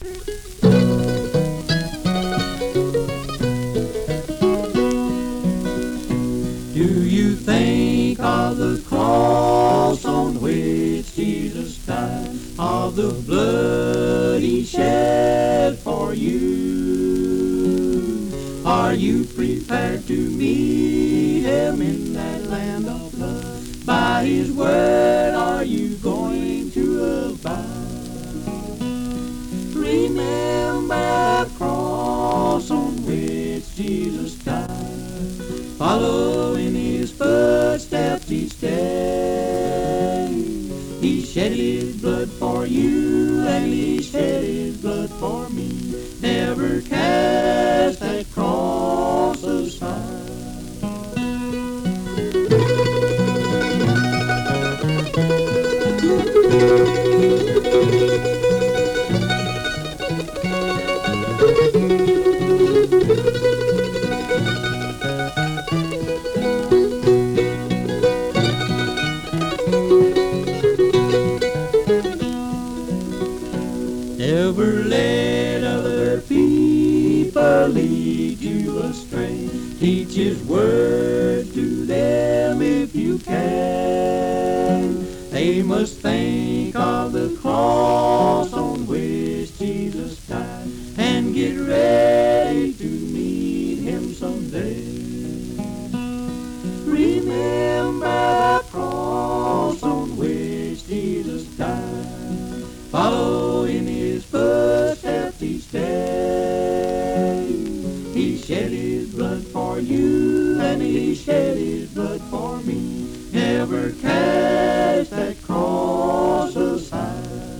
Do you think of the cross on which Jesus died, of the blood he shed for you? Are you prepared to meet him in that land of blood? By his word are you going to abide? Remember the cross on which Jesus died. Follow in his footsteps each day. He shed his blood for you, and he shed his blood for me. Never cast that cross aside. Never let other people lead you astray. Teach his word to them if you can. They must think of the cross on which Jesus died and get ready to meet him someday. Remember the cross on which Jesus died. Follow in his footsteps each day. He shed his blood for you, and he shed his blood for me. Never cast that cross aside.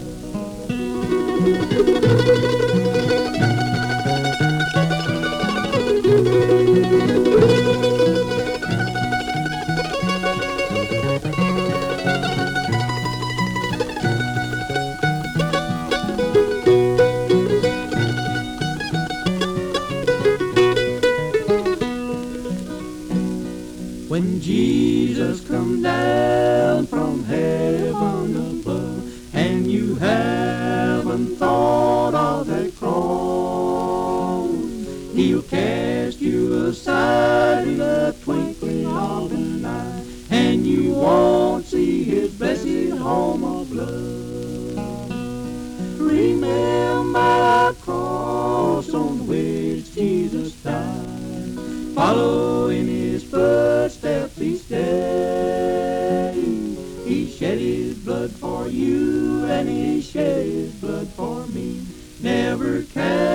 When Jesus come down from heaven above, and you haven't thought of that cross, he'll cast you aside in the twinkling of an eye, and you won't see his blessed home of love. Remember the cross on which Jesus died. Follow in his footsteps each day. He shed his blood for you, and he shed his blood for me. Never can